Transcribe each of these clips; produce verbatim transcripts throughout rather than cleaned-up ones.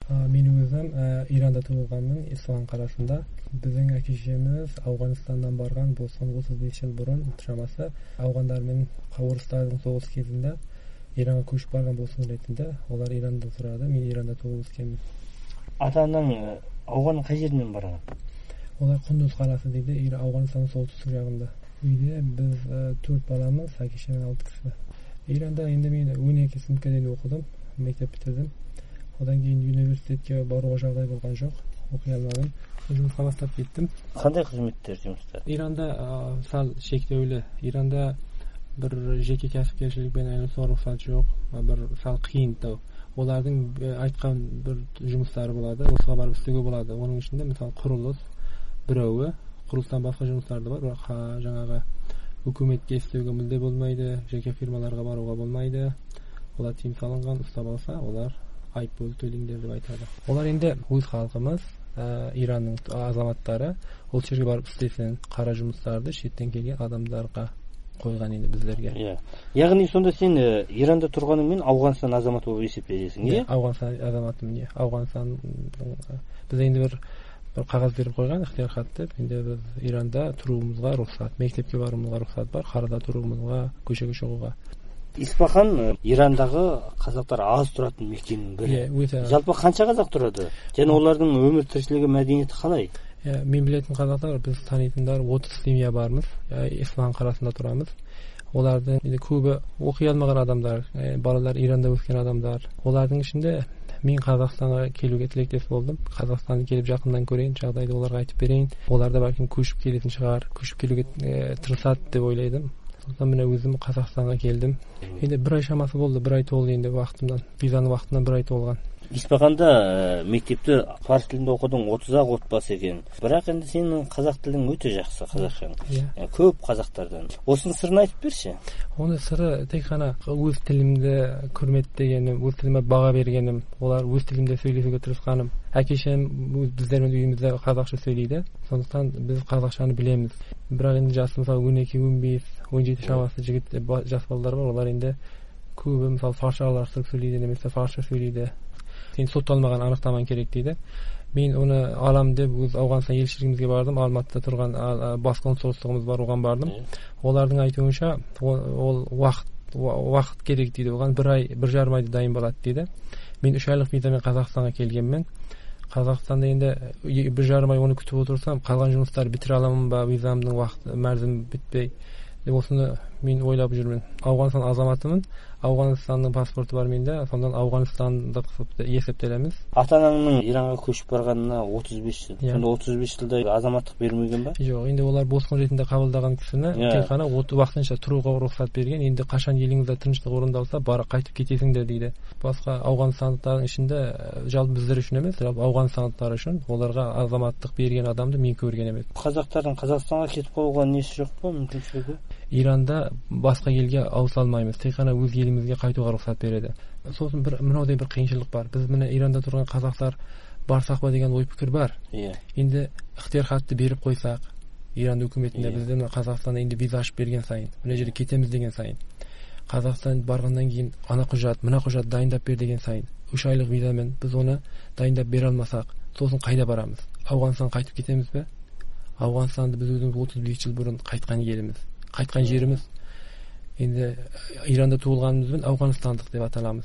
Мен өзім Иранда туылғанмын, ислам қаласында. Біздің әке-шешеміз Ауғанстаннан барған, бұл son отыз бес жыл бұрын шамасы ауғандармен орыстардың соғыс кезінде Иранға көшіп барған болсын ретінде. Олар Иранда тұрады, мен Иранда туылып өскенмін. Ата-анаң Ауғанның қай жерінен барған? Олар Құндыз қаласы дейді, Ауғанстанның солтүстік жағында. Үйде біз төрт баламыз, әке-шешемнен алты кісі. Иранда енді мен он екі сыныпқа дейін оқыдым, мектеп бітірдім. Одан кейін университетке баруға жағдай болған жоқ, оқи алмадым. Жұмысқа бастап кеттім. Қандай қызметтер, жұмыстар? Иранда сәл шектеулі. Иранда бір жеке кәсіпкершілікпен айналысуға рұқсат жоқ, бір сәл қиындау. Олардың айтқан бір жұмыстары болады, осыға барып істеуге болады. Оның ішінде мысалы құрылыс біреуі, құрылыстан басқа жұмыстарды бар, бірақ жаңағы үкіметке істеуге мүлде болмайды, жеке фирмаларға баруға болмайды. Олар тыйым салынған, ұстап алса, олар айыппұл төлеңдер деп айтады. Олар енді өз халқымыз, Иранның азаматтары, ол жерге барып істесін, қара жұмыстарды шеттен келген адамдарға қойған енді біздерге. Иә. Яғни сонда сен Иранда тұрғаныңмен Ауғанстан азаматы болып есептелесің, иә? Ауғанстан азаматымын, иә. Ауғанстан біз енді бір бір қағаз беріп қойған, ықтияр хат деп, енді біз Иранда тұруымызға рұқсат, мектепке баруымызға рұқсат бар, қарада тұруымызға, көшеге шығуға. Испахан Ирандағы қазақтар аз тұратын мекеннің бірі. Жалпы қанша қазақ тұрады? Және олардың өмір тіршілігі, мәдениеті қалай? Мен білетін қазақтар, біз танитындар отыз семья бармыз, Ислам қаласында тұрамыз. Олардың көбі оқи алмаған адамдар, балалар Иранда өскен адамдар. Олардың ішінде мен Қазақстанға келуге тілектес болдым. Қазақстанды келіп жақындан көрейін, жағдайды оларға айтып берейін. Олар да бәлкім көшіп келетін шығар, көшіп келуге тырысады деп ойлайдым. Сондықтан міне өзім Қазақстанға келдім. Енді бір ай шамасы болды, бір ай толды енді уақытымдан. Визаның уақытынан бір ай толған. Испаханда мектепті фарс тілінде оқыдың, отыз-ақ отбасы екен. Бірақ енді сенің қазақ тілің өте жақсы, қазақшаң. Көп қазақтардан. Осының сырын айтып берші. Оның сыры тек қана өз тілімді құрметтегенім, өз тіліме баға бергенім, олар өз тілімде сөйлесуге тырысқаным. Әке-шешем біздермен үйімізде қазақша сөйлейді. Сондықтан біз қазақшаны білеміз. Бірақ енді жасы мысалы он екі, он бес, он жеті шамасы жігіт жас балалар бар. Олар енді көбі мысалы фарша араластырып сөйлейді, немесе фарша сөйлейді. Сен сотталмаған анықтамаң керек дейді. Мен оны алам деп өз Ауғанстан елшілігімізге бардым. Алматыда тұрған бас консулдығымыз бар, оған бардым. Олардың айтуынша ол уақыт уақыт керек дейді. Оған бір ай, бір жарым айда дайын болады дейді. Мен үш айлық визамен Қазақстанға келгенмін. Қазақстанда енді бір жарым ай оны күтіп отырсам, қалған жұмыстарды бітіре аламын ба, визамның уақыты мерзімі бітпей. Осыны мен ойлап жүрмін. Ауғанстан азаматымын. Ауғанстанның паспорты бар менде, сондан Ауғанстандық есептелеміз. Ата-анаңның Иранға көшіп барғанына отыз бес жыл. Сонда отыз бес жылда азаматтық бермеген ба? Жоқ, енді олар босқын ретінде қабылдаған кісіні тек қана уақытынша тұруға рұқсат берген. Енді қашан еліңізде тыныштық орындалса, бара қайтып кетесіңдер дейді. Басқа ауғанстандықтардың ішінде жалпы біздер үшін емес, жалпы ауғанстандықтар үшін оларға азаматтық берген адамды мен көрген емес. Қазақтардың Қазақстанға кетіп қалуға несі жоқ па, мүмкіншілігі? Иранда басқа елге ауыса алмаймыз, тек қана өз елімізге қайтуға рұқсат береді. Сосын бір мынаудай бір қиыншылық бар. Біз міне Иранда тұрған қазақтар барсақ па деген ой пікір бар. Енді ықтияр хатты беріп қойсақ, Иран үкіметінде бізде мына Қазақстанда енді виза ашып берген сайын, мына жерге кетеміз деген сайын, Қазақстан барғаннан кейін ана құжат, мына құжат дайындап бер деген сайын, үш айлық визамен біз оны дайындап бере алмасақ, сосын қайда барамыз? Ауғанстанға қайтып кетеміз бе? Ауғанстанды біз өзіміз отыз бес жыл бұрын қайтқан еліміз, қайтқан жеріміз. Енді Иранда туылғанымызбен Ауғанстандық деп аталамыз.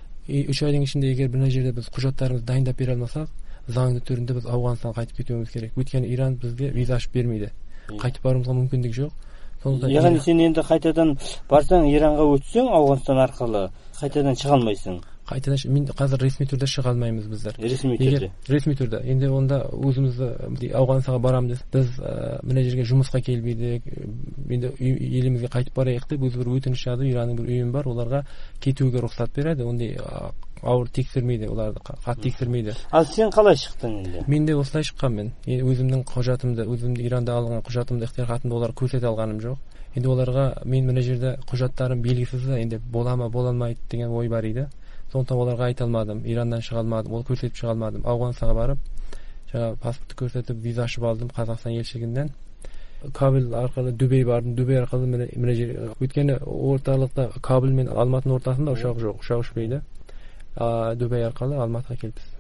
Үш айдың ішінде егер бір жерде біз құжаттарымызды дайындап бере алмасақ, заңды түрінде біз Ауғанстанға қайтып кетуіміз керек. Өйткені Иран бізге виза ашып бермейді. Қайтып баруымызға мүмкіндік жоқ. Яғни сен енді қайтадан барсаң, Иранға өтсең, Ауғанстан арқылы қайтадан шыға алмайсың. Қайтадан мен қазір ресми түрде шыға алмаймыз біздер. Ресми түрде. Ресми түрде. Енді онда өзімізді Ауғанстанға барамыз. Біз мына жерге жұмысқа келбейдік. Енді елімізге қайтып барайық деп өзі бір өтініш жазып, Иранның бір үйім бар, оларға кетуге рұқсат береді. Ондай ауыр тексермейді, оларды қатты тексермейді. Ал сен қалай шықтың енді? Мен де осылай шыққанмын. Өзімнің құжатымды, өзімді Иранда алған құжатымды, ықтияр хатымды оларға көрсете алғаным жоқ. Енді оларға мен мына жерде құжаттарым белгісіз, енді бола ма, бола алмайды деген ой бар еді. Сондықтан оларға айта алмадым, Ираннан шыға алмадым, ол көрсетіп шыға алмадым. Ауғанстанға барып, жаңа паспортты көрсетіп, виза ашып алдым Қазақстан елшілігінен. Кабул арқылы Дубей бардым, Дубей арқылы мына жер. Өйткені орталықта Кабул мен Алматының ортасында ұшақ жоқ, ұшақ ұшпайды. Дубей арқылы Алматыға келіппіз.